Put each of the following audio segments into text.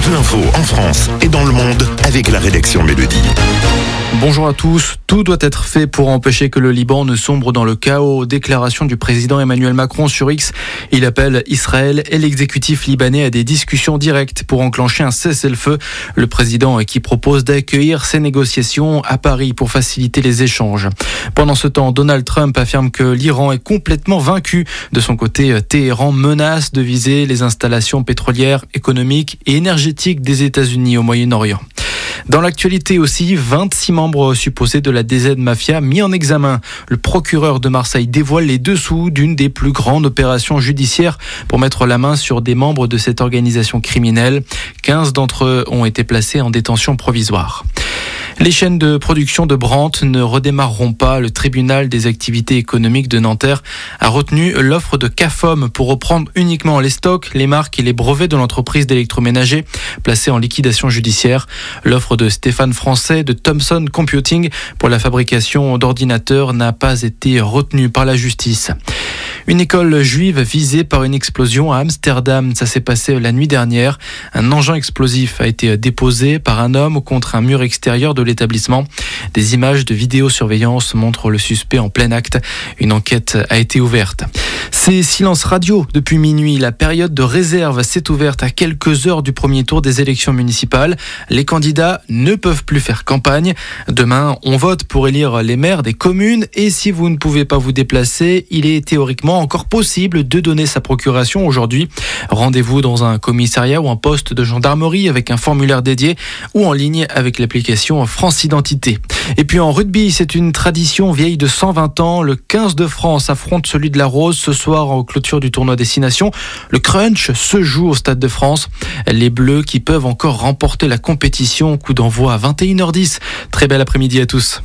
toute l'info en France et dans le monde avec la rédaction Mélodie. Bonjour à tous. Tout doit être fait pour empêcher que le Liban ne sombre dans le chaos. Déclaration du président Emmanuel Macron sur X. Il appelle Israël et l'exécutif libanais à des discussions directes pour enclencher un cessez-le-feu. Le président qui propose d'accueillir ces négociations à Paris pour faciliter les échanges. Pendant ce temps, Donald Trump affirme que l'Iran est complètement vaincu. De son côté, Téhéran menace de viser les installations pétrolières, économiques et énergétiques des États-Unis au Moyen-Orient. Dans l'actualité aussi, 26 membres supposés de la DZ Mafia mis en examen. Le procureur de Marseille dévoile les dessous d'une des plus grandes opérations judiciaires pour mettre la main sur des membres de cette organisation criminelle. 15 d'entre eux ont été placés en détention provisoire. Les chaînes de production de Brandt ne redémarreront pas. Le tribunal des activités économiques de Nanterre a retenu l'offre de CAFOM pour reprendre uniquement les stocks, les marques et les brevets de l'entreprise d'électroménager placée en liquidation judiciaire. L'offre de Stéphane Français de Thomson Computing pour la fabrication d'ordinateurs n'a pas été retenue par la justice. Une école juive visée par une explosion à Amsterdam. Ça s'est passé la nuit dernière. Un engin explosif a été déposé par un homme contre un mur extérieur de l'établissement. Des images de vidéosurveillance montrent le suspect en plein acte. Une enquête a été ouverte. C'est silence radio depuis minuit. La période de réserve s'est ouverte à quelques heures du premier tour des élections municipales. Les candidats ne peuvent plus faire campagne. Demain, on vote pour élire les maires des communes. Et si vous ne pouvez pas vous déplacer, il est théoriquement encore possible de donner sa procuration aujourd'hui. Rendez-vous dans un commissariat ou un poste de gendarmerie avec un formulaire dédié ou en ligne avec l'application France Identité. Et puis en rugby, c'est une tradition vieille de 120 ans. Le 15 de France affronte celui de la Rose ce soir en clôture du tournoi Destination. Le crunch se joue au Stade de France. Les Bleus qui peuvent encore remporter la compétition. Coup d'envoi à 21h10. Très bel après-midi à tous.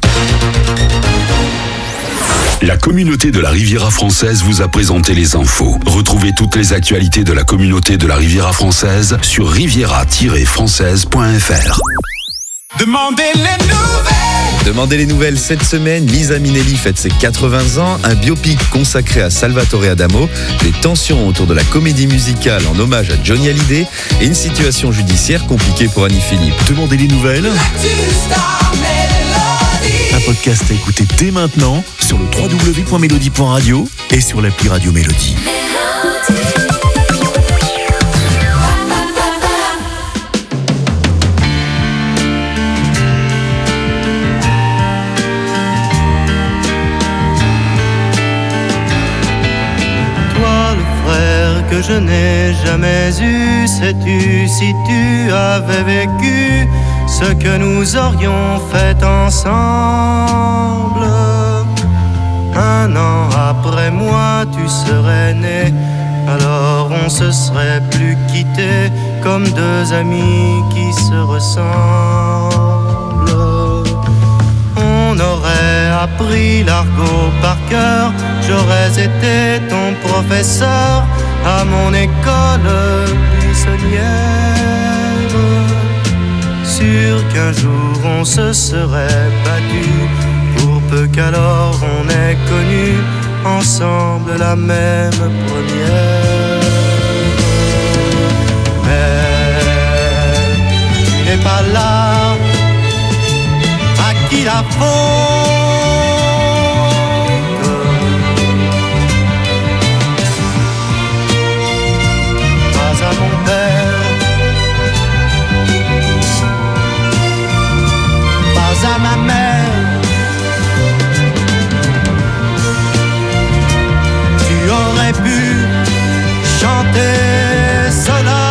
La communauté de la Riviera française vous a présenté les infos. Retrouvez toutes les actualités de la communauté de la Riviera française sur riviera-française.fr. Demandez les nouvelles cette semaine. Lisa Minnelli fête ses 80 ans. Un biopic consacré à Salvatore Adamo. Des tensions autour de la comédie musicale en hommage à Johnny Hallyday. Et une situation judiciaire compliquée pour Annie Philippe. Demandez les nouvelles. Un podcast à écouter dès maintenant sur le www.melody.radio et sur l'appli Radio Mélodie. Toi, le frère que je n'ai jamais eu, sais-tu si tu avais vécu ce que nous aurions fait ensemble? Un an après moi, tu serais né, alors on se serait plus quittés comme deux amis qui se ressemblent. On aurait appris l'argot par cœur, j'aurais été ton professeur à mon école buissonnière. Sûr qu'un jour on se serait battu, pour peu qu'alors on ait connu ensemble la même première. Mais tu n'es pas là, à qui la faute? Pas à mon père, à ma mère. Tu aurais pu chanter cela.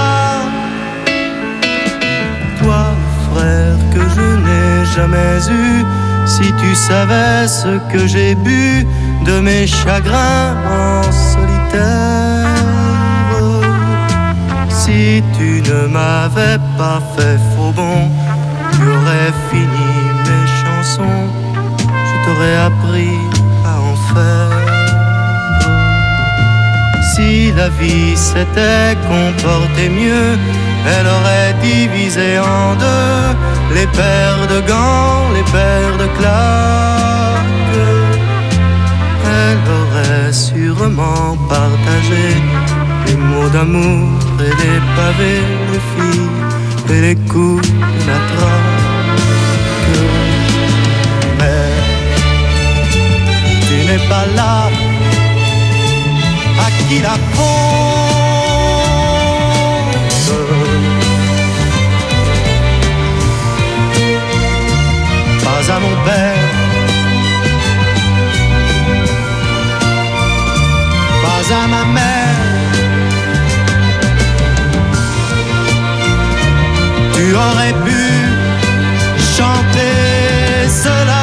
Toi, frère, que je n'ai jamais eu, si tu savais ce que j'ai bu de mes chagrins en solitaire. Si tu ne m'avais pas fait faux bon, tu aurais fini mes chansons, je t'aurais appris à en faire. Si la vie s'était comportée mieux, elle aurait divisé en deux les paires de gants, les paires de claques. Elle aurait sûrement partagé les mots d'amour et les pavés de filles et les coups de la traque. Mais tu n'es pas là, à qui la faute? Pas à mon père, pas à ma mère. Tu aurais pu chanter cela.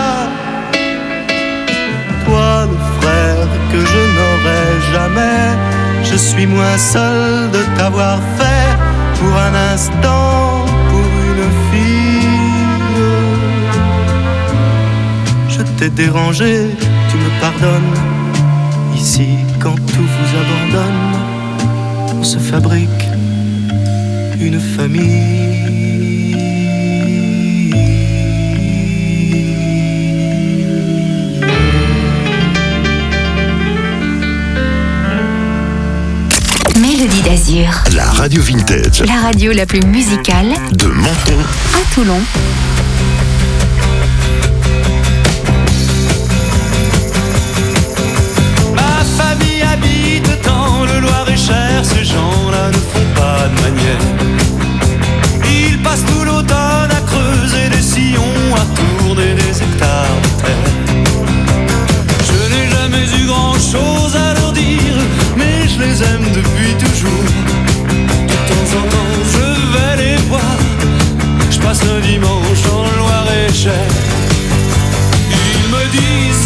Toi, le frère que je n'aurai jamais, je suis moins seul de t'avoir fait pour un instant, pour une fille. Je t'ai dérangé, tu me pardonnes. Ici, quand tout vous abandonne, on se fabrique une famille. Mélodie d'Azur. La radio vintage La radio la plus musicale de Menton à Toulon. Ma famille habite dans le Loir-et-Cher, ces gens-là ne font pas de manière. Ils passent tout l'automne à creuser des sillons, à tourner des hectares de terre. Je n'ai jamais eu grand-chose à leur dire, mais je les aime depuis toujours. De temps en temps, je vais les voir. Je passe un dimanche dans le Loir-et-Cher. Ils me disent,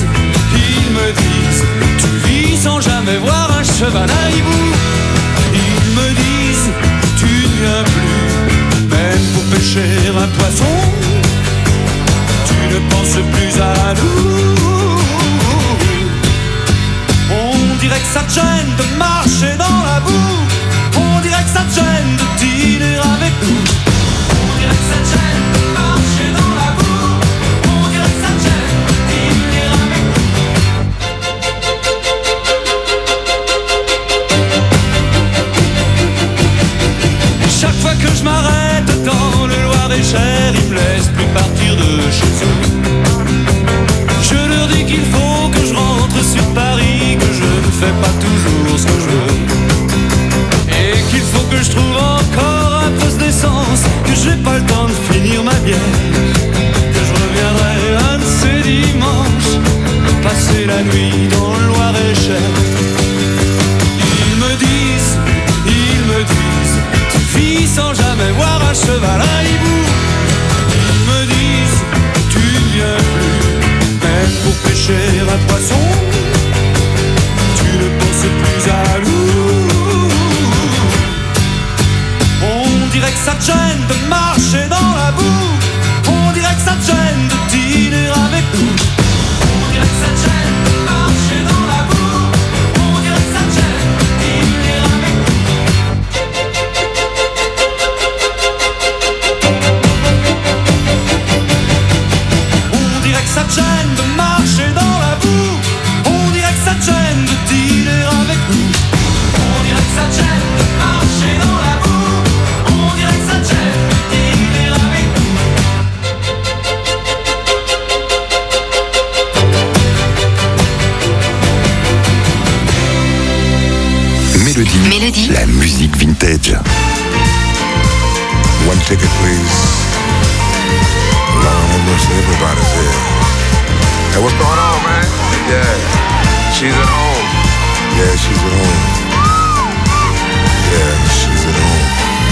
tu vis sans jamais voir un cheval à hibou. Ils me disent, tu ne viens plus, même pour pêcher un poisson. Tu ne penses plus à nous. On dirait que ça te gêne de marcher dans la boue. On dirait que ça te gêne de dîner avec nous. On dirait que ça te gêne de marcher dans la boue. On dirait que ça te gêne de dîner avec nous. Chaque fois que je m'arrête dans le Loir-et-Cher, ils me laissent plus partir de chez eux. Je leur dis qu'il faut que je rentre sur Paris, que je ne fais pas toujours ce que je veux, et qu'il faut que je trouve encore un poste d'essence, que j'ai pas le temps de finir ma bière, que je reviendrai un de ces dimanches, passer la nuit dans le Loir-et-Cher. Ils me disent, tu vis sans jamais voir un cheval à hibou. Ils me disent, tu ne viens plus, même pour pêcher un poisson. Tu ne penses plus à nous. On dirait que ça te gêne de marcher dans la boue. On dirait que ça te gêne de dîner avec nous. On dirait que ça te gêne de marcher dans la boue. On dirait que ça te gêne de dîner avec nous. On dirait que ça te gêne de marcher dans la boue. On dirait que ça te gêne de dîner avec nous. On dirait que ça te gêne de marcher dans la boue. On dirait que ça te gêne de dîner avec nous. Mélodie, la musique vintage. One ticket, please. Lord have mercy, everybody's here. Hey, what's going on, man? Yeah, she's at home. Yeah, she's at home. Yeah, she's at home.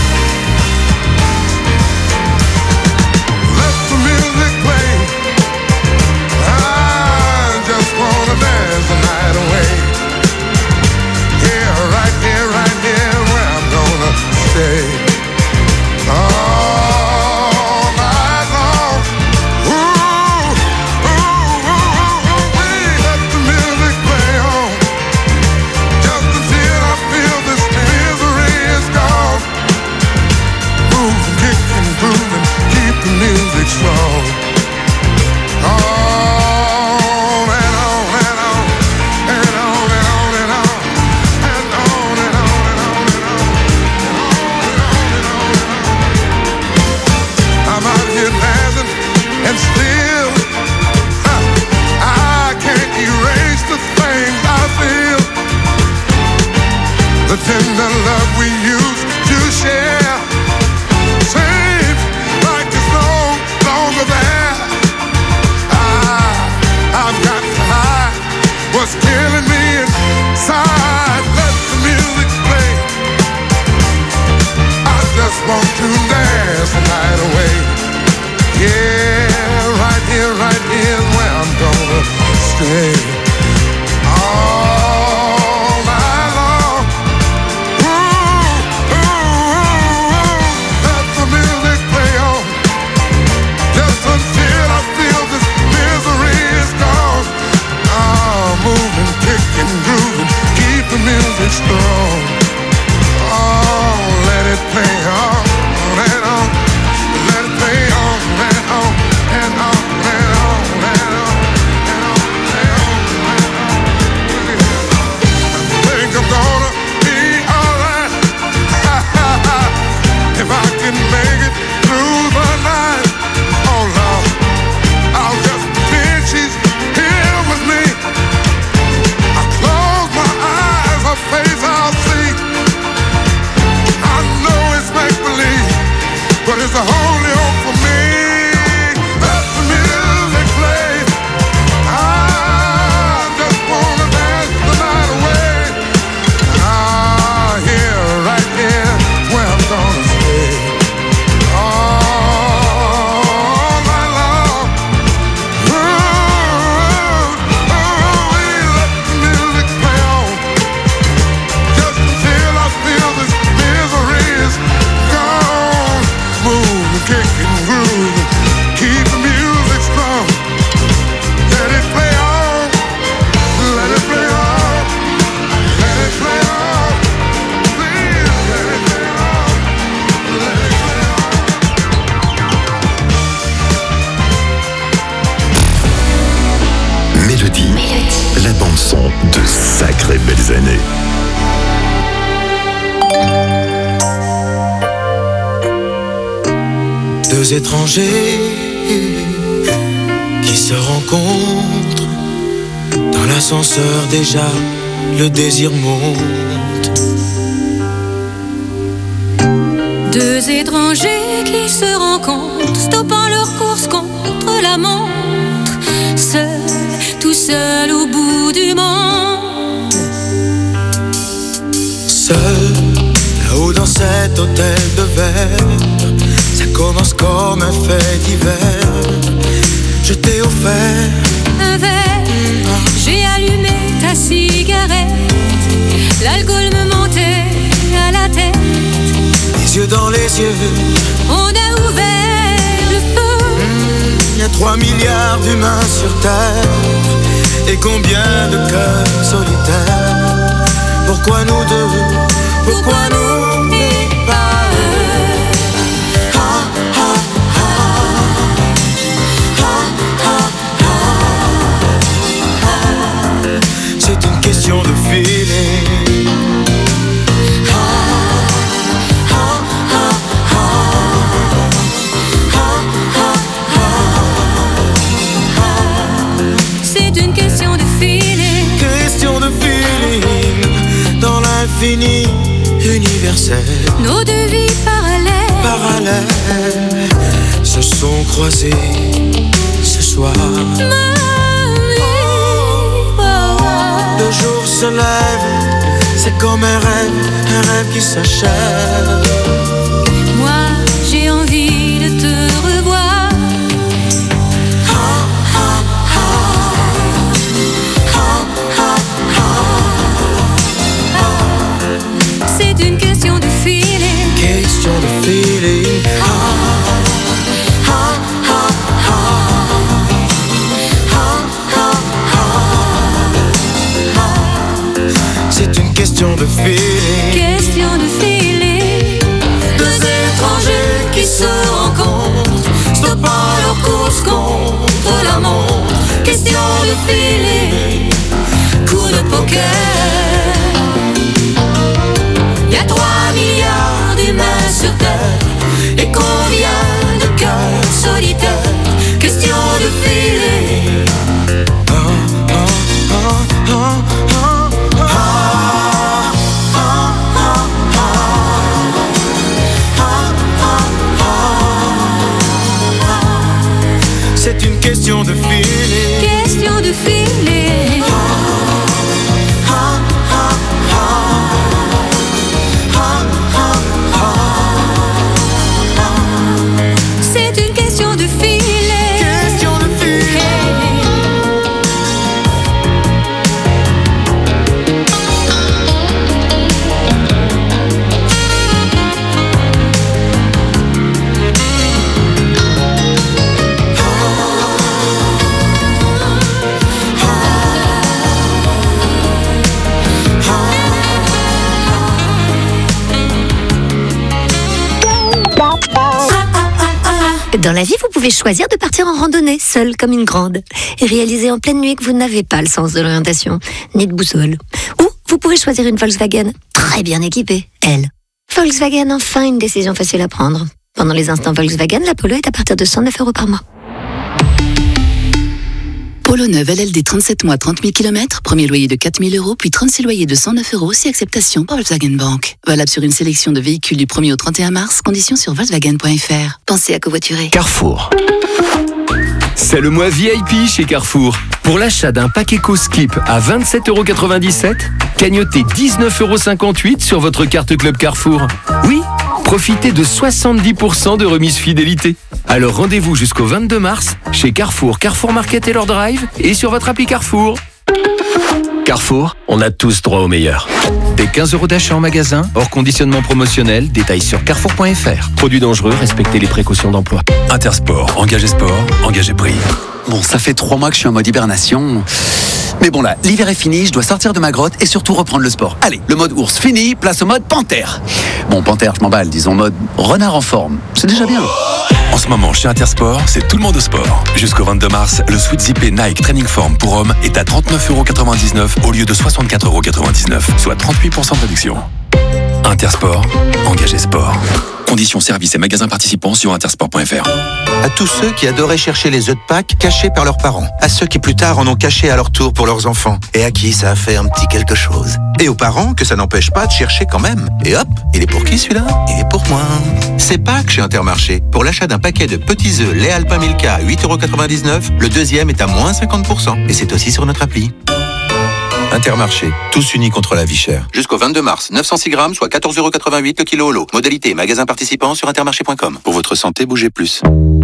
Let the music play. I just wanna dance the night away. Here, right here, where I'm gonna stay. All night long. Ooh, ooh, ooh, ooh, ooh, let the music play on. tender love we used to share seems like it's no longer there. I've got to hide what's killing me inside. Let the music play. I just want to dance the night away. Yeah, right here is where I'm gonna stay. All night long. Ooh, let the music play on. Just until I feel this misery is gone. Moving, kicking, grooving, keep the music strong. Oh, let it play on and on. Let it play on and on and on and on and on and on and on. I think I'm gonna be alright if I can make it through the night. Oh Lord, I'll just pretend she's here with me. I close my eyes, her face I'll see. I know it's make-believe, but it's the only hope for me. Let the music play. I just wanna dance the night away. Here, right here, where I'm gonna stay. All night long. Let the music play on. Just until I feel this misery is gone. Move, kick and groove, keep the music strong. Let it play on, let it play on, let it play on. Please, let it play on, let it play on. Mélodie, la bande-son de sacrées belles années. Deux étrangers qui se rencontrent dans l'ascenseur, déjà le désir monte. Deux étrangers qui se rencontrent, stoppant leur course contre la montre, seuls, tout seuls au bout du monde. Seul, là-haut dans cet hôtel de verre, ça commence comme un fait divers. Je t'ai offert un verre, j'ai allumé ta cigarette, l'alcool me montait à la tête. Les yeux dans les yeux, on a ouvert le feu. Y a 3 milliards d'humains sur Terre, et combien de cœurs solitaires. Pourquoi nous deux, pourquoi nous et pas eux? C'est une question de feeling. C'est une question de feeling. Question de feeling. Dans l'infini universel, nos deux vies parallèles se sont croisées ce soir. Le jour se lève, c'est comme un rêve qui s'achève. Moi, j'ai envie de te revoir. C'est une question de feeling. Question de feeling. C'est une question de feeling. Question de feeling. Deux étrangers qui se rencontrent, stoppant leur course contre la montre. Question de feeling. Coup de poker. Y a 3 milliards d'humains sur Terre, et combien de cœurs solitaires. Question de feeling. Dans la vie, vous pouvez choisir de partir en randonnée, seule comme une grande, et réaliser en pleine nuit que vous n'avez pas le sens de l'orientation, ni de boussole. Ou vous pouvez choisir une Volkswagen, très bien équipée, elle. Volkswagen, enfin une décision facile à prendre. Pendant les instants Volkswagen, la Polo est à partir de 109 € par mois. Polo neuve LLD 37 mois, 30 000 km, premier loyer de 4 000 €, puis 36 loyers de 109 € si acceptation par Volkswagen Bank. Valable sur une sélection de véhicules du 1er au 31 mars, conditions sur Volkswagen.fr. Pensez à covoiturer. Carrefour. C'est le mois VIP chez Carrefour. Pour l'achat d'un pack EcoSkip à 27,97 €, cagnotez 19,58 € sur votre carte Club Carrefour. Oui, profitez de 70% de remise fidélité. Alors rendez-vous jusqu'au 22 mars chez Carrefour, Carrefour Market et leur Drive et sur votre appli Carrefour. Carrefour, on a tous droit au meilleur. Des 15 € d'achat en magasin, hors conditionnement promotionnel, détails sur carrefour.fr. Produits dangereux, respectez les précautions d'emploi. Intersport, engagé sport, engagé prix. Bon, ça fait 3 mois que je suis en mode hibernation. Mais bon là, l'hiver est fini, je dois sortir de ma grotte et surtout reprendre le sport. Allez, le mode ours fini, place au mode panthère. Bon, panthère, je m'emballe, disons mode renard en forme. C'est déjà bien. En ce moment, chez Intersport, c'est tout le monde au sport. Jusqu'au 22 mars, le sweat zippé Nike Training Form pour hommes est à 39,99 € au lieu de 64,99 €, soit 38% de réduction. Intersport, engagé sport. Conditions, services et magasins participants sur intersport.fr. À tous ceux qui adoraient chercher les œufs de Pâques cachés par leurs parents. À ceux qui plus tard en ont caché à leur tour pour leurs enfants. Et à qui ça a fait un petit quelque chose. Et aux parents que ça n'empêche pas de chercher quand même. Et hop, il est pour qui celui-là? Il est pour moi. C'est Pâques chez Intermarché. Pour l'achat d'un paquet de petits œufs lait Alpin Milka à 8,99 €, le deuxième est à moins 50%. Et c'est aussi sur notre appli. Intermarché, tous unis contre la vie chère. Jusqu'au 22 mars, 906 grammes, soit 14,88 € le kilo au lot. Modalité, magasin participant sur intermarché.com. Pour votre santé, bougez plus.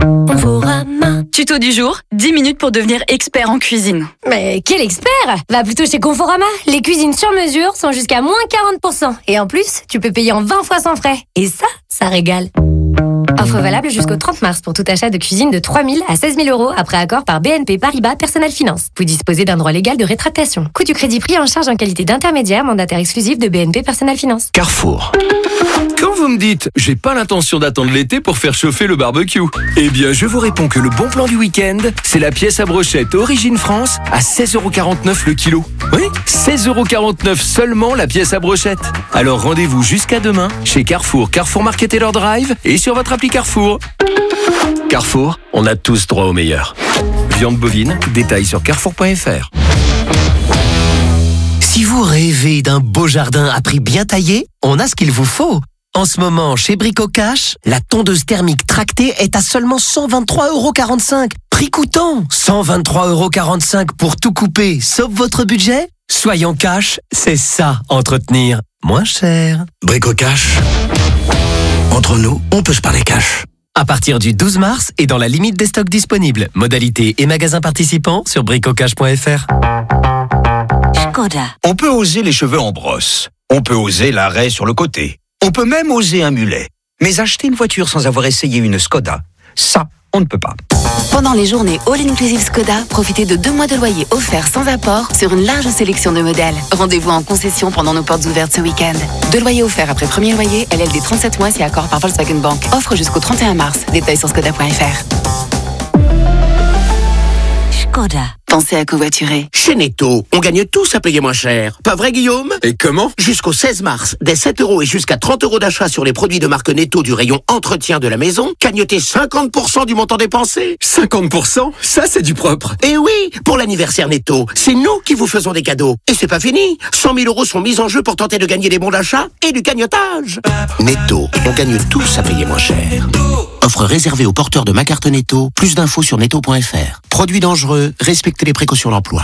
Conforama. Tuto du jour, 10 minutes pour devenir expert en cuisine. Mais quel expert? Va plutôt chez Conforama. Les cuisines sur mesure sont jusqu'à moins 40%. Et en plus, tu peux payer en 20 fois sans frais. Et ça régale. Offre valable jusqu'au 30 mars pour tout achat de cuisine de 3 000 à 16 000 € après accord par BNP Paribas Personnel Finance. Vous disposez d'un droit légal de rétractation. Coût du crédit pris en charge en qualité d'intermédiaire, mandataire exclusif de BNP Personnel Finance. Carrefour. Quand vous me dites « j'ai pas l'intention d'attendre l'été pour faire chauffer le barbecue », eh bien je vous réponds que le bon plan du week-end, c'est la pièce à brochette Origine France à 16,49 € le kilo. Oui, 16,49 € seulement la pièce à brochette. Alors rendez-vous jusqu'à demain chez Carrefour, Carrefour Market et leur Drive et sur votre appli Carrefour. Carrefour, on a tous droit au meilleur. Viande bovine, détails sur carrefour.fr. Si vous rêvez d'un beau jardin à prix bien taillé, on a ce qu'il vous faut. En ce moment, chez Bricocash, la tondeuse thermique tractée est à seulement 123,45 €. Prix coûtant, 123,45 € pour tout couper, sauf votre budget. Soyons cash, c'est ça, entretenir moins cher. Bricocash. Entre nous, on peut se parler cash. À partir du 12 mars et dans la limite des stocks disponibles. Modalités et magasins participants sur bricocash.fr. Skoda. On peut oser les cheveux en brosse. On peut oser l'arrêt sur le côté. On peut même oser un mulet. Mais acheter une voiture sans avoir essayé une Skoda, ça, on ne peut pas. Pendant les journées All Inclusive Skoda, profitez de 2 mois de loyer offerts sans apport sur une large sélection de modèles. Rendez-vous en concession pendant nos portes ouvertes ce week-end. 2 loyers offerts après premier loyer, LLD 37 mois si accord par Volkswagen Bank. Offre jusqu'au 31 mars. Détails sur skoda.fr. Skoda. Pensez à covoiturer. Chez Netto, on gagne tous à payer moins cher. Pas vrai, Guillaume? Et comment? Jusqu'au 16 mars, dès 7 € et jusqu'à 30 € d'achat sur les produits de marque Netto du rayon entretien de la maison, cagnotez 50% du montant dépensé. 50%? Ça, c'est du propre. Et oui, pour l'anniversaire Netto, c'est nous qui vous faisons des cadeaux. Et c'est pas fini. 100 000 € sont mis en jeu pour tenter de gagner des bons d'achat et du cagnotage. Netto, on gagne tous à payer moins cher. Offre réservée aux porteurs de ma carte Netto. Plus d'infos sur netto.fr. Produits dangereux, respectez les précautions d'emploi.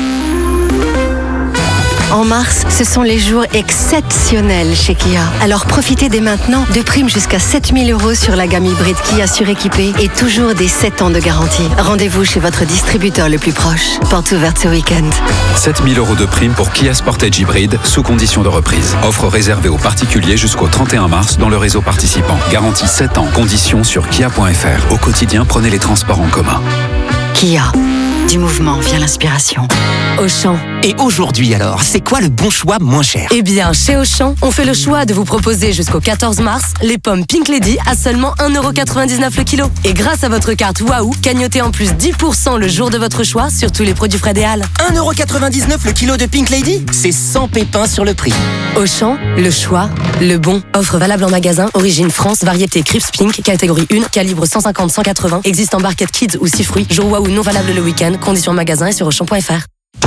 En mars, ce sont les jours exceptionnels chez Kia. Alors profitez dès maintenant de primes jusqu'à 7 000 € sur la gamme hybride Kia suréquipée et toujours des 7 ans de garantie. Rendez-vous chez votre distributeur le plus proche. Porte ouverte ce week-end. 7 000 € de primes pour Kia Sportage hybride sous condition de reprise. Offre réservée aux particuliers jusqu'au 31 mars dans le réseau participant. Garantie 7 ans. Conditions sur kia.fr. Au quotidien, prenez les transports en commun. Kia. Du mouvement vient l'inspiration. Auchan, Et aujourd'hui alors, c'est quoi le bon choix moins cher? Eh bien, chez Auchan, on fait le choix de vous proposer jusqu'au 14 mars les pommes Pink Lady à seulement 1,99€ le kilo. Et grâce à votre carte Waouh, cagnotez en plus 10% le jour de votre choix sur tous les produits Fred et Al. 1,99€ le kilo de Pink Lady? C'est sans pépin sur le prix. Auchan, le choix, le bon. Offre valable en magasin, origine France, variété Crips Pink, catégorie 1, calibre 150-180, existe en barquette Kids ou 6 fruits, jour Waouh non valable le week-end, conditions magasin et sur Auchan.fr.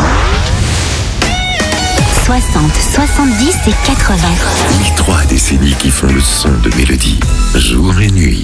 60, 70 et 80. Les 3 décennies qui font le son de Mélodie, jour et nuit.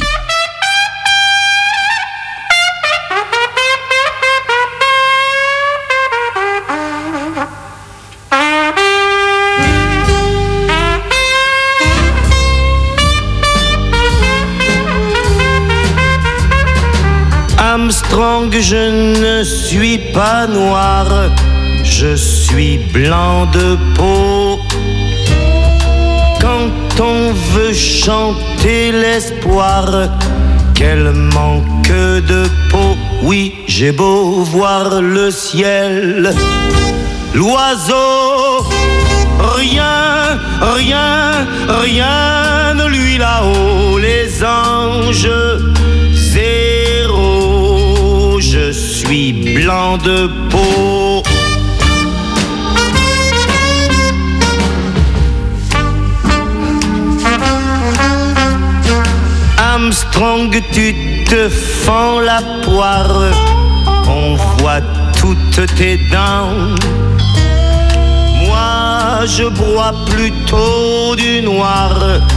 Armstrong, je ne suis pas noir, je suis blanc de peau. Quand on veut chanter l'espoir, quel manque de peau. Oui, j'ai beau voir le ciel, l'oiseau, rien, rien, rien ne lui là-haut. Les anges, zéro, je suis blanc de peau. Armstrong, tu te fends la poire, on voit toutes tes dents. Moi, je bois plutôt du noir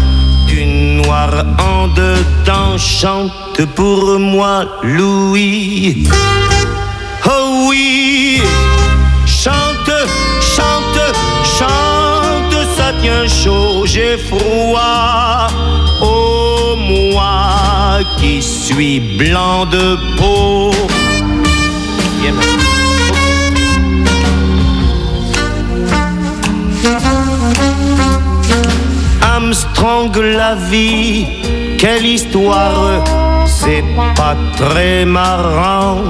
en dedans. Chante pour moi, Louis. Oh oui, chante, chante, chante, ça tient chaud, j'ai froid. Oh, moi qui suis blanc de peau. Armstrong, la vie, quelle histoire, c'est pas très marrant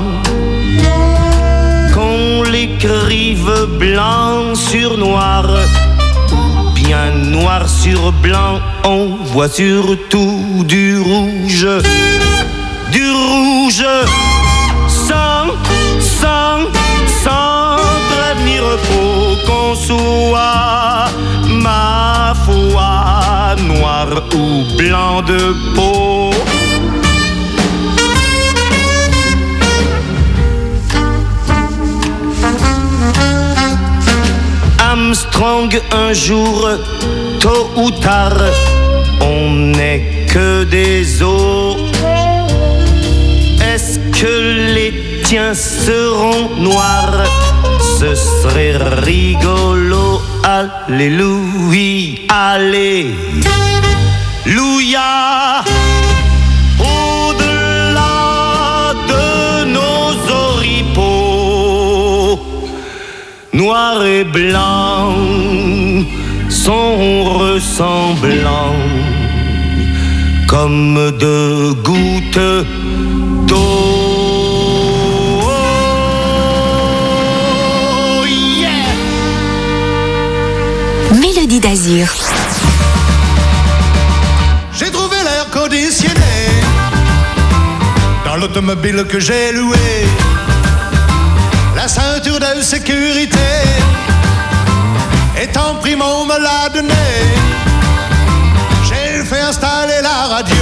qu'on l'écrive blanc sur noir. Bien noir sur blanc, on voit surtout du rouge. Du rouge, sans prévenir, faut qu'on soit, ma foi, noir ou blanc de peau. Armstrong, un jour, tôt ou tard, on n'est que des os. Est-ce que les tiens seront noirs? Ce serait rigolo. Alléluia, alléluia. Au-delà de nos oripeaux, noir et blanc sont ressemblants comme deux gouttes d'eau. Oh, yeah. Mélodie d'Azur. J'ai trouvé l'air conditionné dans l'automobile que j'ai loué. La ceinture de sécurité est en prime, on me l'a donné. J'ai fait installer la radio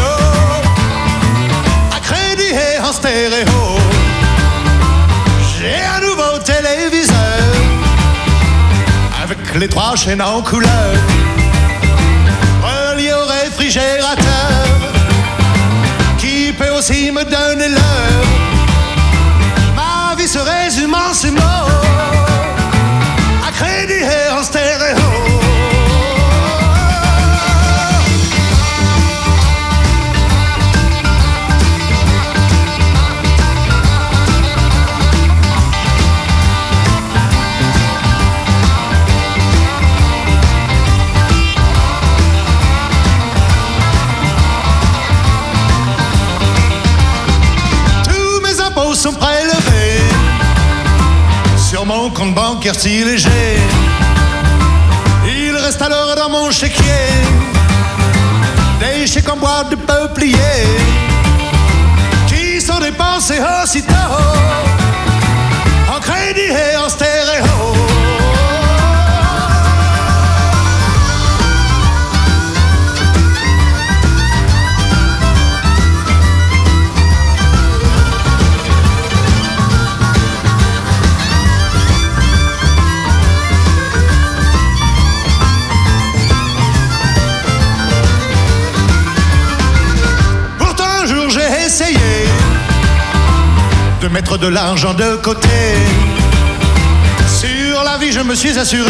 à crédit et en stéréo. J'ai un nouveau téléviseur avec les 3 chaînes en couleur, relié au réfrigérateur qui peut aussi me donner l'heure. Ma vie se résume en ces mots, à crédit et en stéréo. compte bancaire si léger. Il reste alors dans mon chéquier des chèques en boîte de peuplier qui sont dépensés aussitôt en crédit et en stéréo. De mettre de l'argent de côté. Sur la vie je me suis assuré,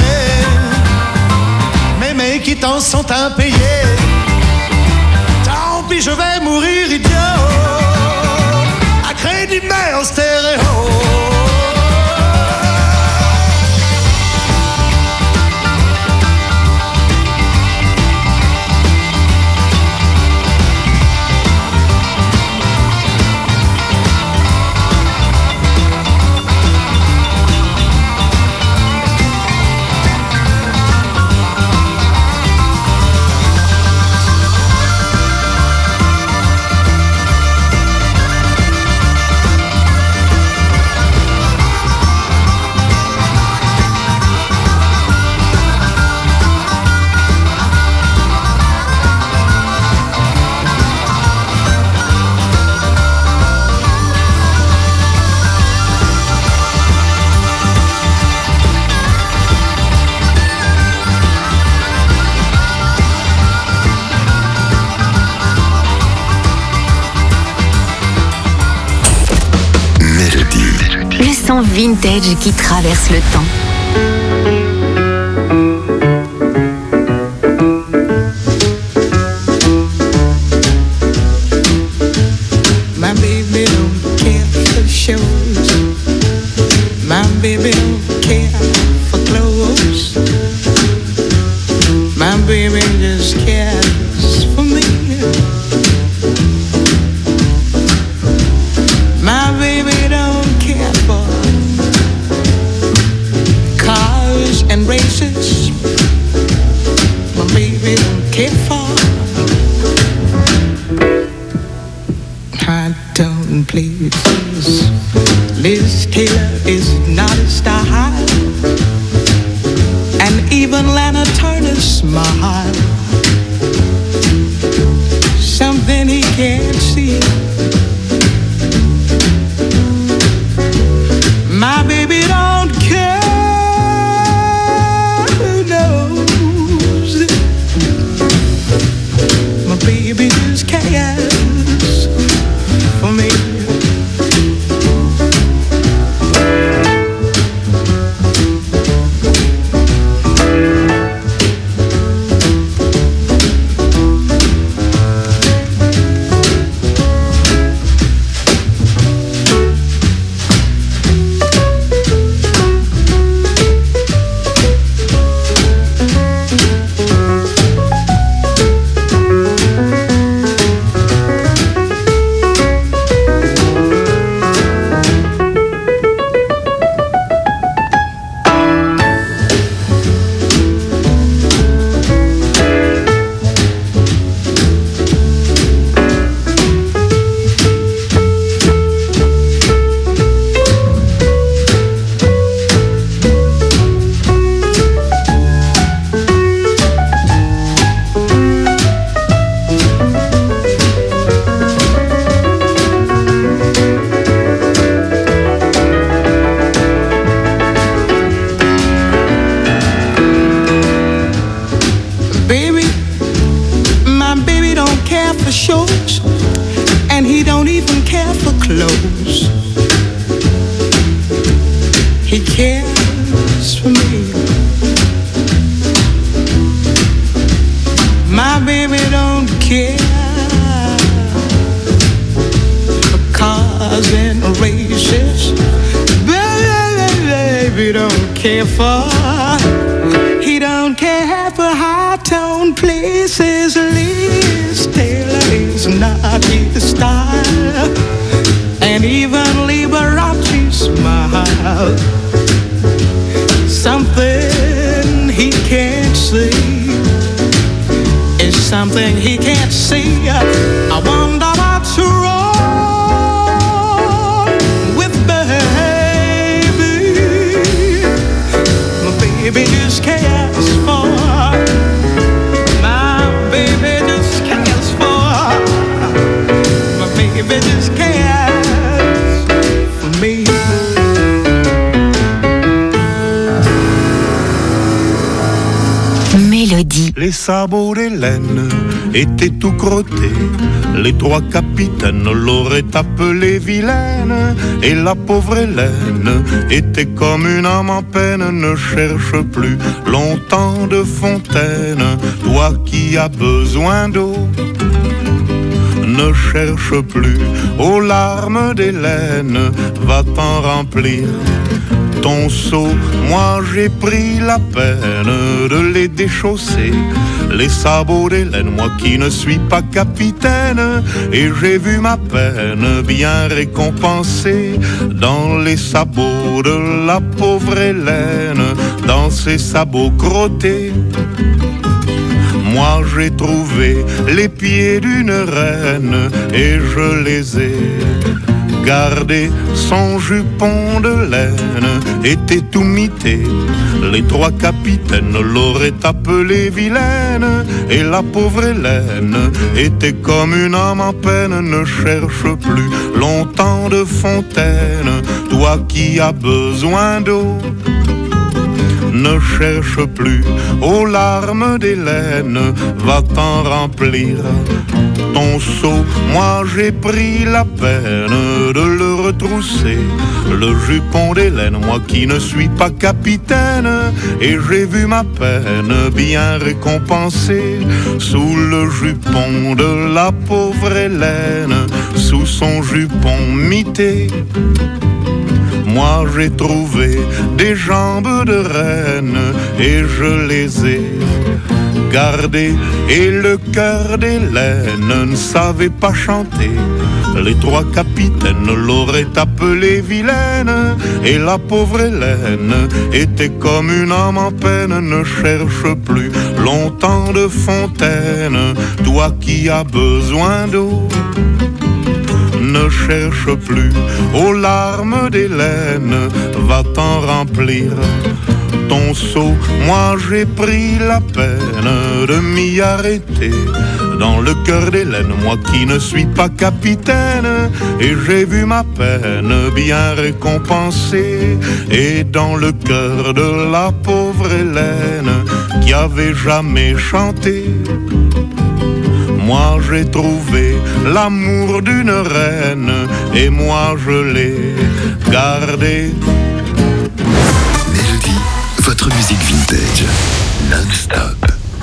mais mes quittances sont impayées. Tant pis, je vais mourir idiot, à crédit mais en stéréo. Vintage qui traverse le temps. My baby don't care for shows. My baby don't care for clothes. My baby just cares for me. My baby don't care for cars and races. My baby don't care for high tone places. Liz Taylor is not a star, and even Lana Turner's smile, something he can't see. My baby don't care, knows. My baby just cares for me. He cares for me. My baby don't care for cars and races. Baby don't care for. He don't care for high tone places. Liz Taylor is not his style, and even Liberace smile. something he can't see. I wonder what's wrong with baby. My baby just cares for. My baby just cares for. My baby just cares for me. Mélodie. Les sabots d'Hélène étaient tout crottés. Les trois capitaines l'auraient appelée vilaine. Et la pauvre Hélène était comme une âme en peine. Ne cherche plus longtemps de fontaine, toi qui as besoin d'eau. Ne cherche plus aux larmes d'Hélène, va t'en remplir ton seau. Moi j'ai pris la peine de les déchausser, les sabots d'Hélène, moi qui ne suis pas capitaine. Et j'ai vu ma peine bien récompensée dans les sabots de la pauvre Hélène, dans ses sabots crottés. Moi j'ai trouvé les pieds d'une reine et je les ai gardés. Son jupon de laine était tout mité. Les trois capitaines l'auraient appelée vilaine. Et la pauvre Hélène était comme une âme en peine. Ne cherche plus longtemps de fontaine, toi qui as besoin d'eau. Ne cherche plus aux larmes d'Hélène, va t'en remplir ton seau. Moi j'ai pris la peine de le retrousser, le jupon d'Hélène, moi qui ne suis pas capitaine. Et j'ai vu ma peine bien récompensée sous le jupon de la pauvre Hélène, sous son jupon mité. Moi j'ai trouvé des jambes de reine et je les ai gardées. Et le cœur d'Hélène ne savait pas chanter. Les trois capitaines l'auraient appelée vilaine. Et la pauvre Hélène était comme une âme en peine. Ne cherche plus longtemps de fontaine, toi qui as besoin d'eau. Ne cherche plus aux larmes d'Hélène, va t'en remplir ton seau. Moi j'ai pris la peine de m'y arrêter dans le cœur d'Hélène, moi qui ne suis pas capitaine. Et j'ai vu ma peine bien récompensée. Et dans le cœur de la pauvre Hélène qui avait jamais chanté, moi j'ai trouvé l'amour d'une reine et moi je l'ai gardé. Mélodie, votre musique vintage, non-stop.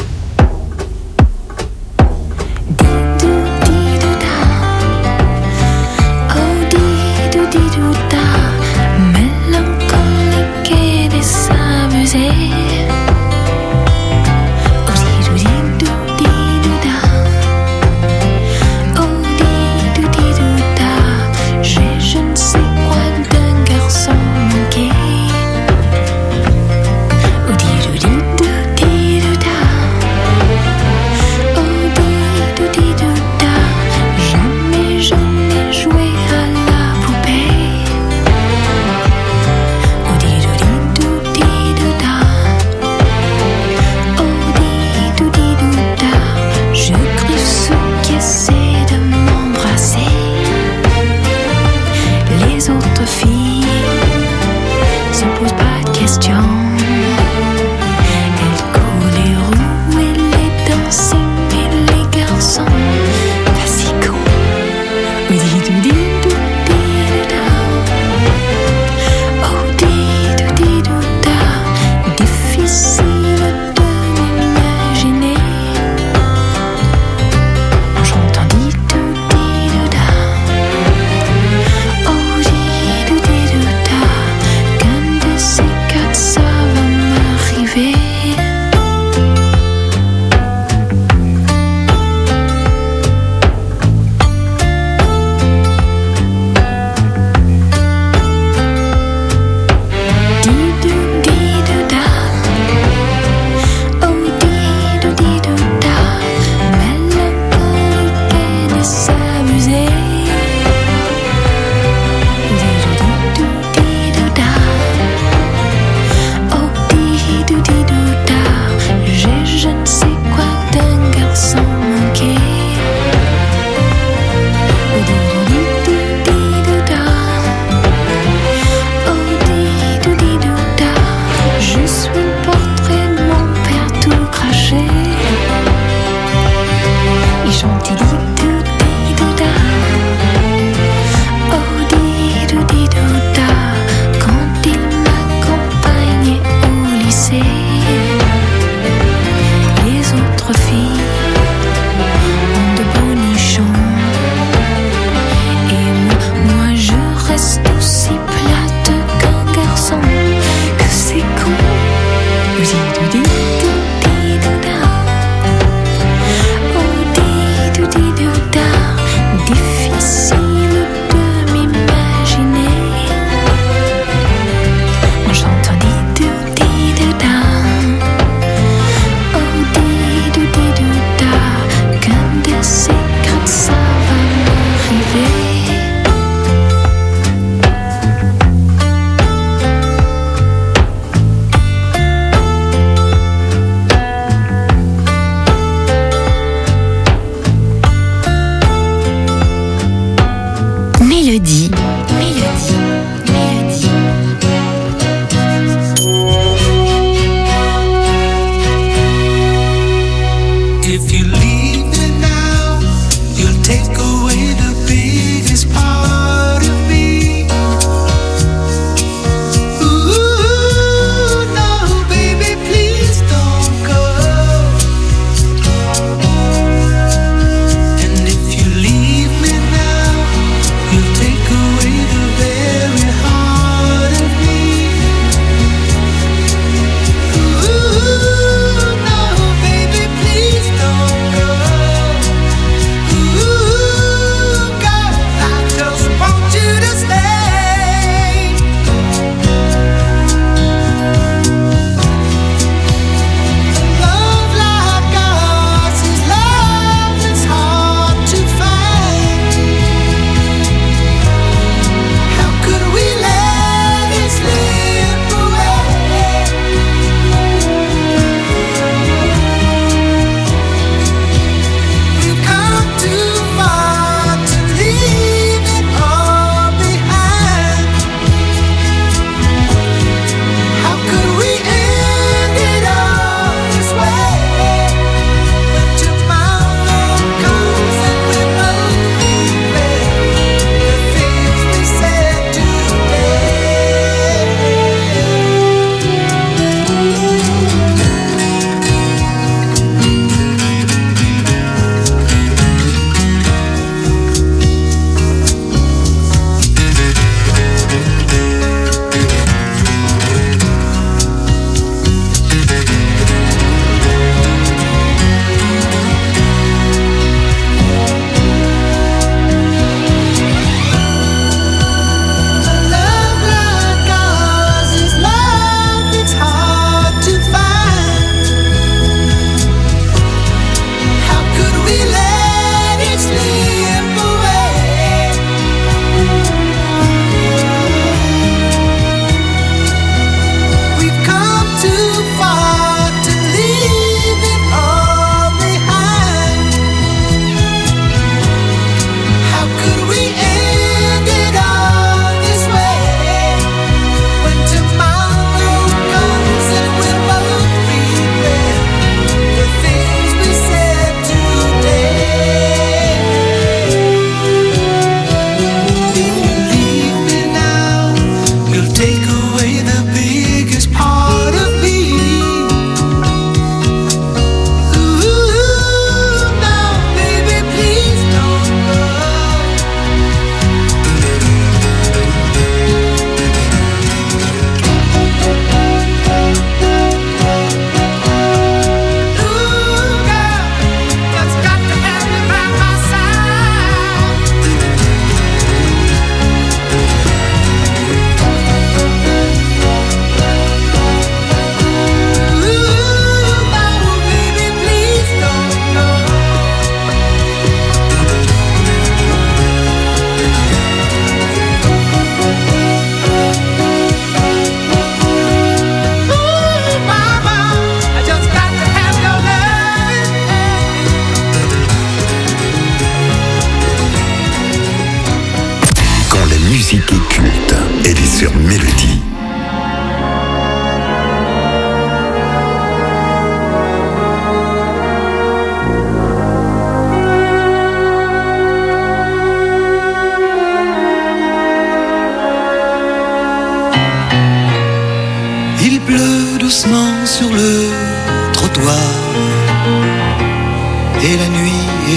Mélancolique et désamusé. Da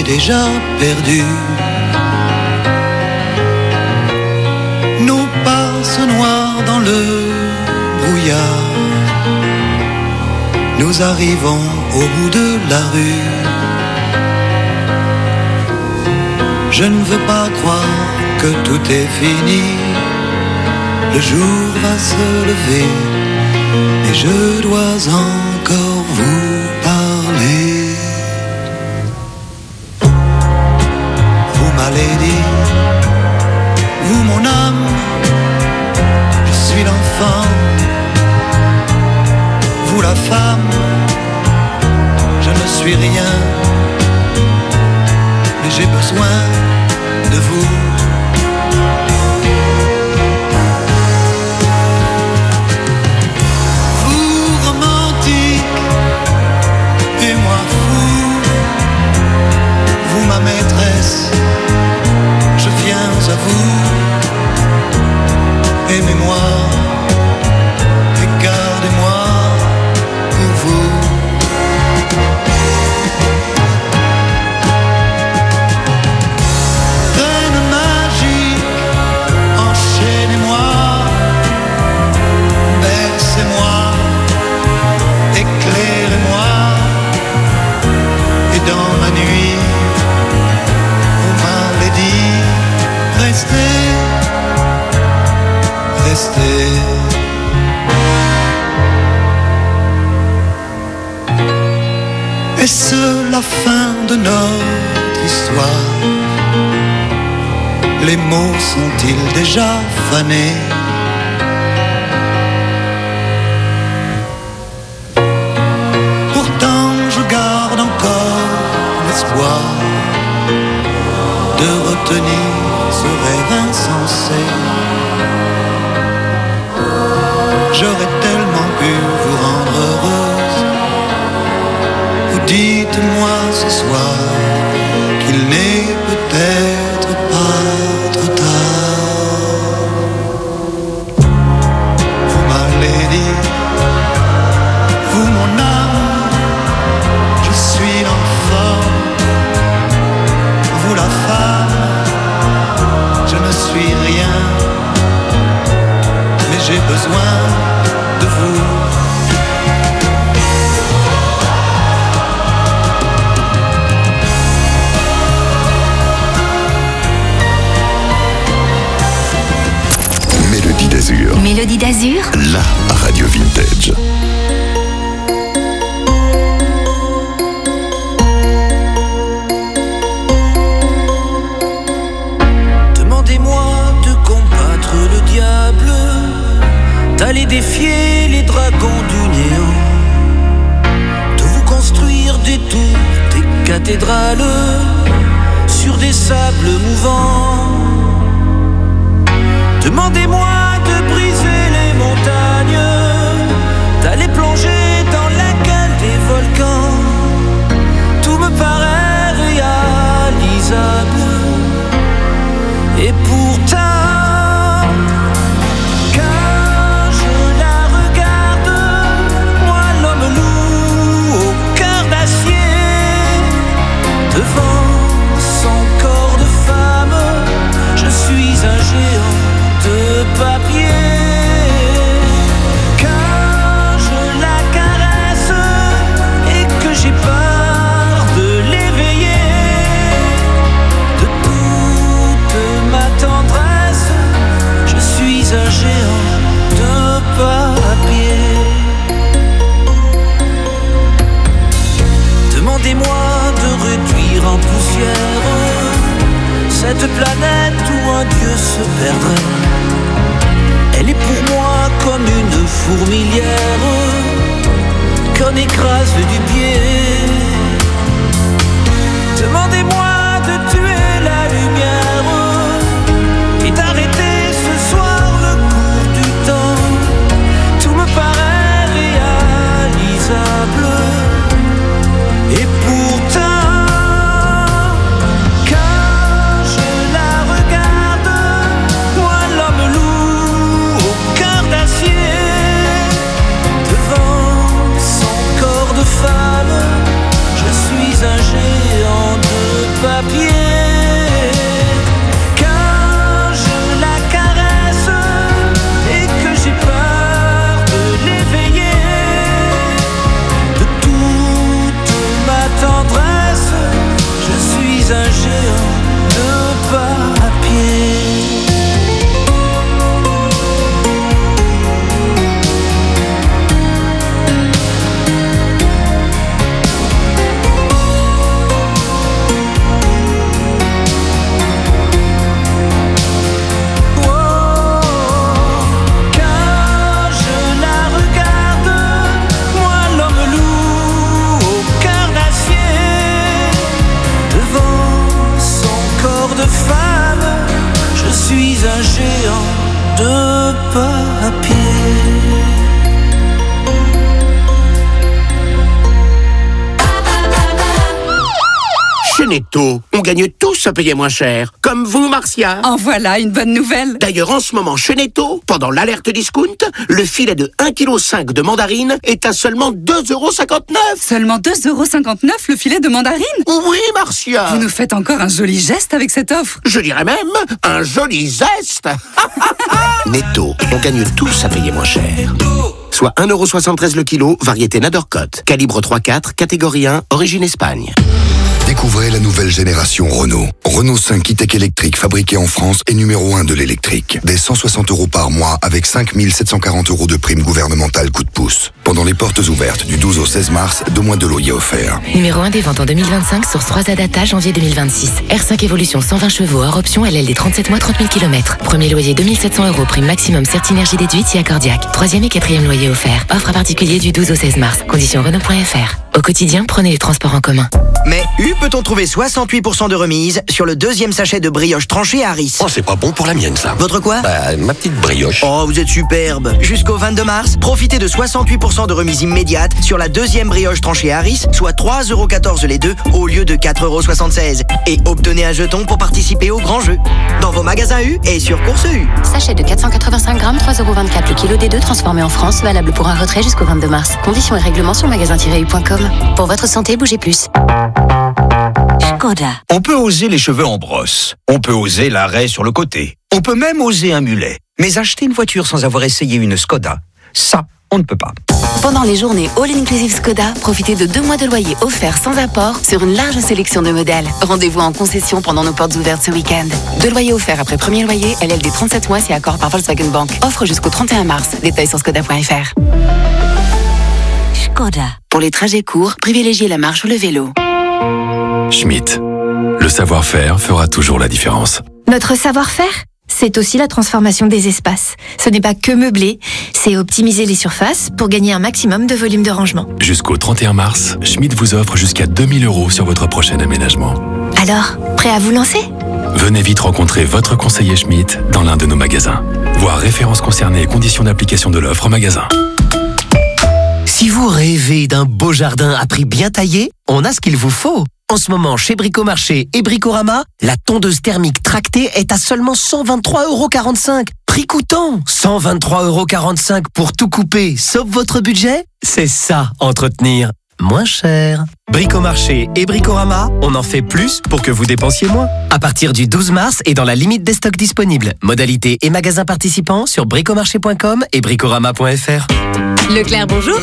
déjà perdu. Nos pas se noient dans le brouillard. Nous arrivons au bout de la rue. Je ne veux pas croire que tout est fini. Le jour va se lever et je dois encore vous parler. Vous m'allez dit, vous mon âme, je suis l'enfant. Vous la femme, je ne suis rien, mais j'ai besoin de vous. Vous romantique et moi fou, vous ma maîtresse, je viens à vous. Aimez-moi et gardez-moi pour vous. Reine magique, enchaînez-moi, bercez-moi, éclairez-moi. Et dans ma nuit, vous m'avez dit, restez, restez. Est-ce la fin de notre histoire? Les mots sont-ils déjà fanés? Pourtant je garde encore l'espoir de retenir ce rêve insensé. J'aurais tellement pu vous rendre heureuse. Dites-moi ce soir qu'il n'est peut-être pas trop tard. Vous m'avez dit, vous mon âme, je suis l'enfant. Vous la femme, je ne suis rien, mais j'ai besoin de vous. Mélodie d'Azur, la radio vintage. Demandez-moi de combattre le diable, d'aller défier les dragons du néant, de vous construire des tours, des cathédrales sur des sables mouvants. Demandez-moi de briser les montagnes, d'aller plonger dans la gueule des volcans. Tout me paraît réalisable. Et pourtant, quand je la regarde, moi l'homme loup au cœur d'acier, devant son corps de femme, je suis un géant de papier. Quand je la caresse et que j'ai peur de l'éveiller, de toute ma tendresse, je suis un géant de papier. Demandez-moi de réduire en poussière cette planète où un dieu se perdrait. Elle est pour moi comme une fourmilière qu'on écrase du pied. Demandez-moi de tuer la lumière et d'arrêter ce soir le cours du temps. Tout me paraît réalisable. Et pourtant, quand je la regarde, moi l'homme loup au cœur d'acier, devant son corps de femme, Chez Netto, on gagne tous à payer moins cher. Comme vous, Marcia. En voilà une bonne nouvelle. D'ailleurs, en ce moment, chez Netto, pendant l'alerte discount, le filet de 1,5 kg de mandarine est à seulement 2,59 €. Seulement 2,59 € le filet de mandarine? Oui, Marcia. Vous nous faites encore un joli geste avec cette offre. Je dirais même un joli zeste. Netto, on gagne tous à payer moins cher. Soit 1,73 € le kilo, variété Nadorcote. Calibre 3/4, catégorie 1, origine Espagne. Découvrez la nouvelle génération Renault. Renault 5 e-tech électrique fabriqué en France et numéro 1 de l'électrique. Dès 160 € par mois avec 5 740 € de prime gouvernementale coup de pouce. Pendant les portes ouvertes du 12 au 16 mars, 2 mois de loyer offert. Numéro 1 des ventes en 2025, source 3 Adata, janvier 2026. R5 Evolution 120 chevaux, hors option, LLD 37 mois, 30 000 km. Premier loyer 2700 €, prime maximum Certinergie déduite si accordiaque. Troisième et quatrième loyer offert. Offre à particulier du 12 au 16 mars. Conditions Renault.fr. Au quotidien, prenez les transports en commun. Mais peut-on trouver 68% de remise sur le deuxième sachet de brioche tranchée Harris? Oh, c'est pas bon pour la mienne, ça. Votre quoi? Ma petite brioche. Oh, vous êtes superbe. Jusqu'au 22 mars, profitez de 68% de remise immédiate sur la deuxième brioche tranchée Harris, soit 3,14 € les deux au lieu de 4,76 €. Et obtenez un jeton pour participer au grand jeu. Dans vos magasins U et sur Course U. Sachet de 485 grammes, 3,24 € le kilo des deux, transformé en France, valable pour un retrait jusqu'au 22 mars. Conditions et règlements sur magasin-u.com. Pour votre santé, bougez plus. Skoda. On peut oser les cheveux en brosse. On peut oser l'arrêt sur le côté. On peut même oser un mulet. Mais acheter une voiture sans avoir essayé une Skoda, ça, on ne peut pas. Pendant les journées All Inclusive Skoda, profitez de 2 mois de loyer offerts sans apport sur une large sélection de modèles. Rendez-vous en concession pendant nos portes ouvertes ce week-end. 2 loyers offerts après premier loyer, LLD 37 mois si accord par Volkswagen Bank. Offre jusqu'au 31 mars. Détails sur skoda.fr. Skoda. Pour les trajets courts, privilégiez la marche ou le vélo. Schmitt. Le savoir-faire fera toujours la différence. Notre savoir-faire, c'est aussi la transformation des espaces. Ce n'est pas que meubler, c'est optimiser les surfaces pour gagner un maximum de volume de rangement. Jusqu'au 31 mars, Schmitt vous offre jusqu'à 2 000 € sur votre prochain aménagement. Alors, prêt à vous lancer? Venez vite rencontrer votre conseiller Schmitt dans l'un de nos magasins. Voir références concernées et conditions d'application de l'offre au magasin. Si vous rêvez d'un beau jardin à prix bien taillé, on a ce qu'il vous faut. En ce moment, chez Bricomarché et Bricorama, la tondeuse thermique tractée est à seulement 123,45 €. Prix coûtant 123,45 € pour tout couper, sauf votre budget. C'est ça, entretenir moins cher. Bricomarché et Bricorama, on en fait plus pour que vous dépensiez moins. À partir du 12 mars et dans la limite des stocks disponibles. Modalités et magasins participants sur bricomarché.com et bricorama.fr. Leclerc, bonjour.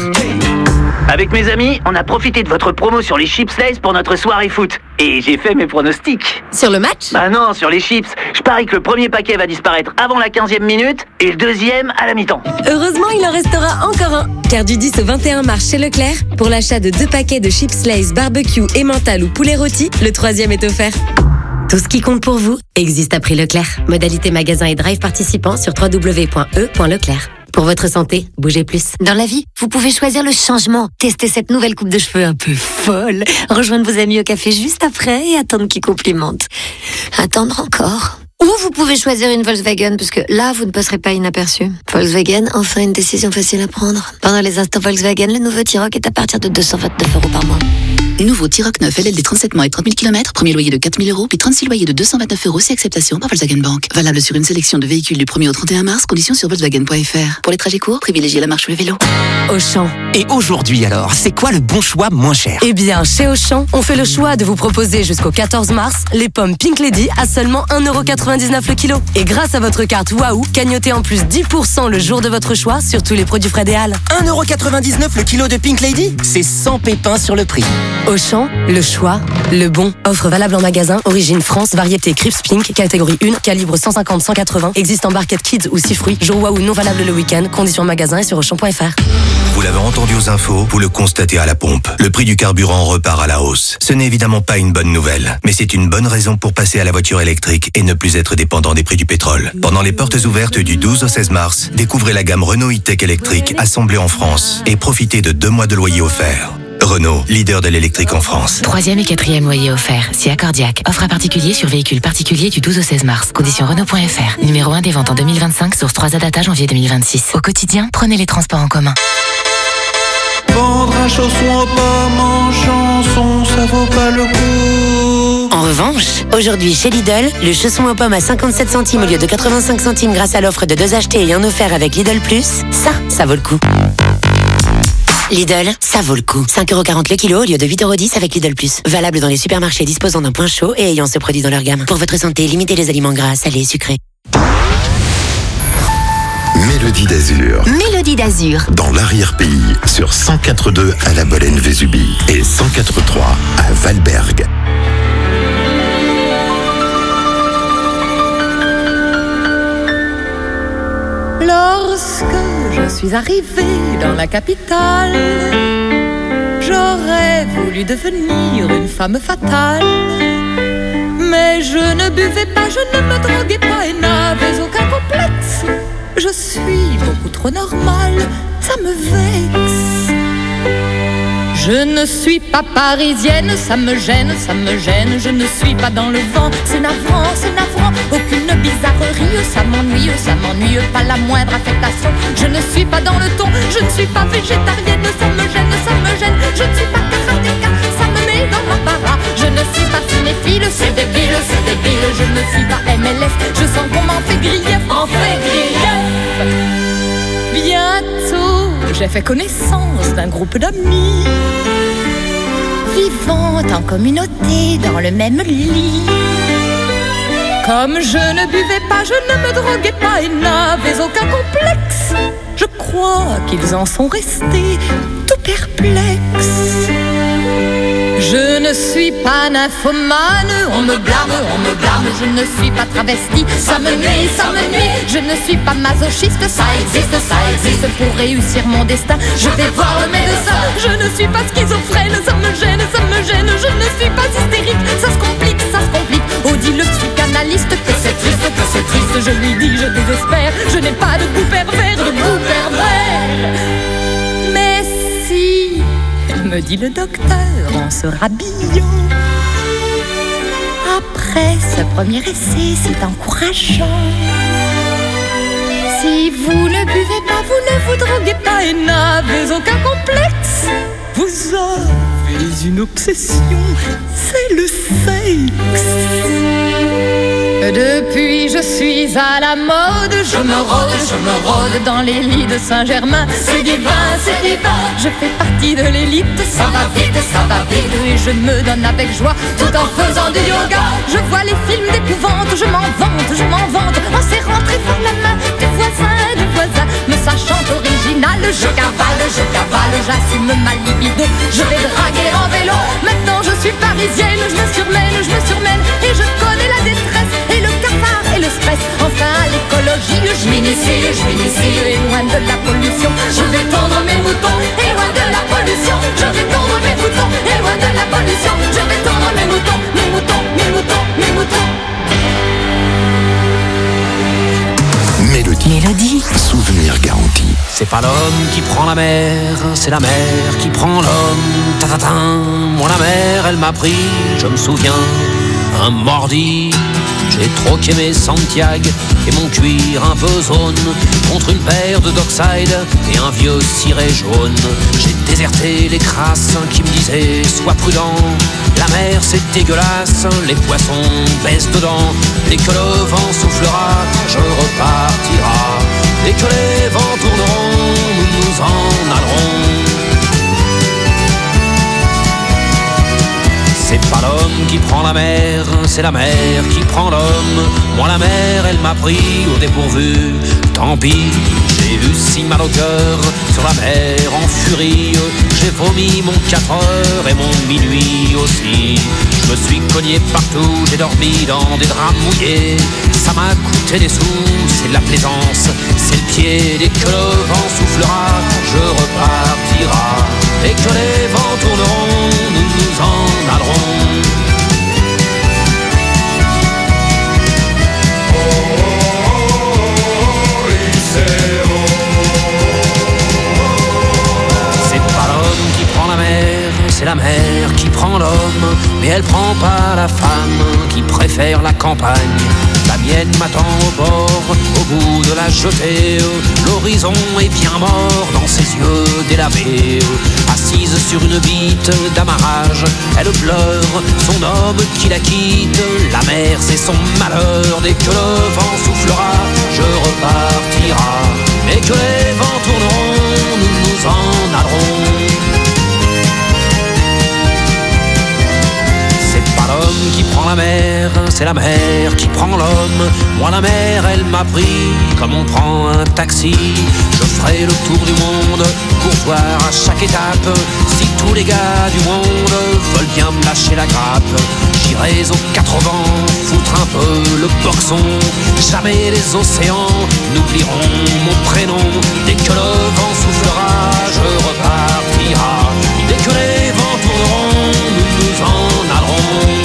Avec mes amis, on a profité de votre promo sur les chips Lay's pour notre soirée foot. Et j'ai fait mes pronostics. Sur le match? Bah non, sur les chips. Je parie que le premier paquet va disparaître avant la 15e minute et le deuxième à la mi-temps. Heureusement, il en restera encore un. Car du 10 au 21 mars chez Leclerc, pour l'achat de 2 paquets de chips Lay's barbecue, emmental ou poulet rôti, le 3e est offert. Tout ce qui compte pour vous existe à prix Leclerc. Modalité magasin et drive participants sur www.e.leclerc. Pour votre santé, bougez plus. Dans la vie, vous pouvez choisir le changement. Tester cette nouvelle coupe de cheveux un peu folle. Rejoindre vos amis au café juste après et attendre qu'ils complimentent. Attendre encore. Ou vous pouvez choisir une Volkswagen, parce que là, vous ne passerez pas inaperçu. Volkswagen, enfin une décision facile à prendre. Pendant les instants Volkswagen, le nouveau T-Roc est à partir de 229 € par mois. Nouveau T-Roc 9 LLD 37 mois et 30 000 km, premier loyer de 4 000 €, puis 36 loyers de 229 € si acceptation par Volkswagen Bank. Valable sur une sélection de véhicules du 1er au 31 mars, conditions sur Volkswagen.fr. Pour les trajets courts, privilégiez la marche ou le vélo. Auchan. Et aujourd'hui alors, c'est quoi le bon choix moins cher? Eh bien, chez Auchan, on fait le choix de vous proposer jusqu'au 14 mars les pommes Pink Lady à seulement 1,99 € le kilo. Et grâce à votre carte Waouh, cagnotez en plus 10% le jour de votre choix sur tous les produits Fred et Hall. 1,99 € le kilo de Pink Lady? C'est sans pépin sur le prix. Auchan, le choix, le bon. Offre valable en magasin, origine France, variété Crips Pink, catégorie 1, calibre 150-180, existe en barquette kids ou 6 fruits, jour Waouh non valable le week-end, conditions magasin et sur Auchan.fr. Vous l'avez entendu aux infos, vous le constatez à la pompe. Le prix du carburant repart à la hausse. Ce n'est évidemment pas une bonne nouvelle, mais c'est une bonne raison pour passer à la voiture électrique et ne plus être dépendant des prix du pétrole. Pendant les portes ouvertes du 12 au 16 mars, découvrez la gamme Renault e-tech électrique assemblée en France et profitez de 2 mois de loyer offert. Renault, leader de l'électrique en France. 3e et 4e loyer offert, si accordiaque. Offre à particulier sur véhicules particuliers du 12 au 16 mars. Conditions Renault.fr. Numéro 1 des ventes en 2025, source 3 Adata, janvier 2026. Au quotidien, prenez les transports en commun. Vendre un chausson au pomme en chanson, ça vaut pas le coup. En revanche, aujourd'hui chez Lidl, le chausson aux pommes à 57 centimes au lieu de 85 centimes grâce à l'offre de 2 achetés et 1 offert avec Lidl Plus, ça vaut le coup. Lidl, ça vaut le coup. 5,40€ le kilo au lieu de 8,10€ avec Lidl Plus. Valable dans les supermarchés disposant d'un point chaud et ayant ce produit dans leur gamme. Pour votre santé, limitez les aliments gras, salés et sucrés. Mélodie d'Azur. Mélodie d'Azur. Dans l'arrière-pays, sur 104.2 à la Bolène-Vésubie et 104.3 à Valberg. Lorsque je suis arrivée dans la capitale, j'aurais voulu devenir une femme fatale. Mais je ne buvais pas, je ne me droguais pas et n'avais aucun complexe. Je suis beaucoup trop normale, ça me vexe. Je ne suis pas parisienne, ça me gêne, je ne suis pas dans le vent, c'est navrant, aucune bizarrerie, ça m'ennuie, pas la moindre affectation. Je ne suis pas dans le ton, je ne suis pas végétarienne, ça me gêne, je ne suis pas karatéka, ça me met dans l'embarras. Je ne suis pas cinéphile, c'est débile, je ne suis pas MLS, je sens qu'on m'en fait grief, Bientôt, j'ai fait connaissance d'un groupe d'amis vivant en communauté dans le même lit. Comme je ne buvais pas, je ne me droguais pas et n'avais aucun complexe, je crois qu'ils en sont restés tout perplexes. Je ne suis pas nymphomane, on me blâme, je ne suis pas travestie, ça me nuit, je ne suis pas masochiste, ça existe, pour réussir mon destin, je vais voir le médecin. Je ne suis pas schizophrène, ça me gêne, je ne suis pas hystérique, ça se complique, oh dit le psychanalyste que c'est triste, je lui dis, je désespère, je n'ai pas de goût pervers, mais si, me dit le docteur en se rhabillant, après ce premier essai, c'est encourageant. Si vous ne buvez pas, vous ne vous droguez pas et n'avez aucun complexe, vous avez une obsession, c'est le sexe. Depuis je suis à la mode, je me rôde dans les lits de Saint-Germain. C'est divin, je fais partie de l'élite. Ça va vite, et je me donne avec joie tout en faisant du yoga. Je vois les films d'épouvante, je m'en vante en serrant très fort la main du voisin, me sachant original. Je cavale, j'assume ma libido. Je vais draguer en vélo, maintenant je suis parisienne. Je me surmène et je connais la détresse et le cafard et le stress. Enfin à l'écologie, je m'initie et loin de la pollution, je vais tondre mes moutons et loin de la pollution. Je vais tondre mes moutons et loin de la pollution. Je vais tondre mes moutons. Mélodie. Souvenir garanti. C'est pas l'homme qui prend la mer, c'est la mer qui prend l'homme. Ta-ta-ta. Moi la mer, elle m'a pris, je me souviens, un mordi. J'ai troqué mes Santiago et mon cuir un peu zone contre une paire de Dockside et un vieux ciré jaune. J'ai déserté les crasses qui me disaient sois prudent, la mer c'est dégueulasse, les poissons baissent dedans. Dès que le vent soufflera, je repartira. Dès que les vents tourneront, nous en allerons. C'est pas l'homme qui prend la mer, c'est la mer qui prend l'homme. Moi la mer, elle m'a pris au dépourvu. Tant pis, j'ai eu si mal au cœur sur la mer en furie. J'ai vomi mon 4 heures et mon minuit aussi. Je me suis cogné partout, j'ai dormi dans des draps mouillés. Ça m'a coûté des sous, c'est de la plaisance, c'est le pied. Dès que le vent soufflera, je repartira. Dès que les vents tourneront, nous en allerons. C'est pas l'homme qui prend la mer, c'est la mer qui prend l'homme. Mais elle prend pas la femme qui préfère la campagne La mienne m'attend au bord, au bout de la jetée. L'horizon est bien mort dans ses yeux délavés. Assise sur une bite d'amarrage, elle pleure son homme qui la quitte. La mer c'est son malheur, dès que le vent soufflera, je repartira. Dès que les vents tourneront, nous nous en allerons. L'homme qui prend la mer, c'est la mer qui prend l'homme. Moi la mer, elle m'a pris comme on prend un taxi. Je ferai le tour du monde pour voir à chaque étape si tous les gars du monde veulent bien me lâcher la grappe. J'irai aux quatre vents, foutre un peu le boxon. Jamais les océans n'oublieront mon prénom. Dès que le vent soufflera, je repartira. Dès que les vents tourneront, nous nous en allerons.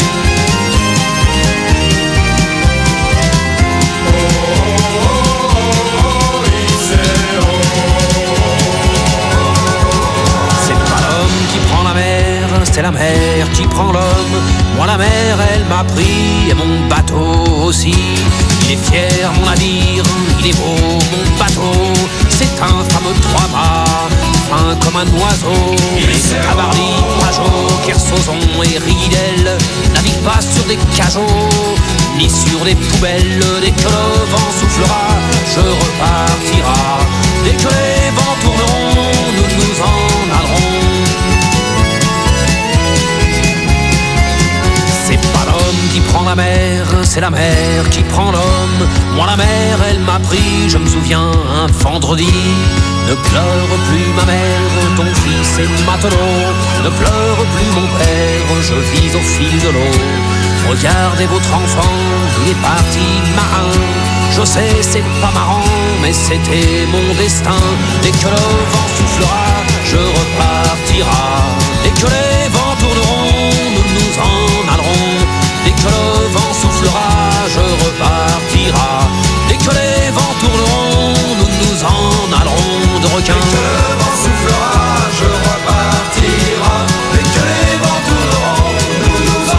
C'est la mer qui prend l'homme. Moi la mer elle m'a pris et mon bateau aussi. Il est fier mon navire, il est beau mon bateau. C'est un fameux trois-mâts, fin comme un oiseau. Mais Cabarly, Pajot, Kersozon et Ridel naviguent pas sur des cajots ni sur des poubelles. Dès que le vent soufflera, je repartira. Dès que les vents tourneront, nous nous en allerons. Qui prend la mer, c'est la mer qui prend l'homme. Moi la mer, elle m'a pris, je me souviens, un vendredi. Ne pleure plus ma mère, ton fils est matelot. Ne pleure plus mon père, je vis au fil de l'eau. Regardez votre enfant, il est parti marin. Je sais, c'est pas marrant, mais c'était mon destin. Dès que le vent soufflera, je repartira.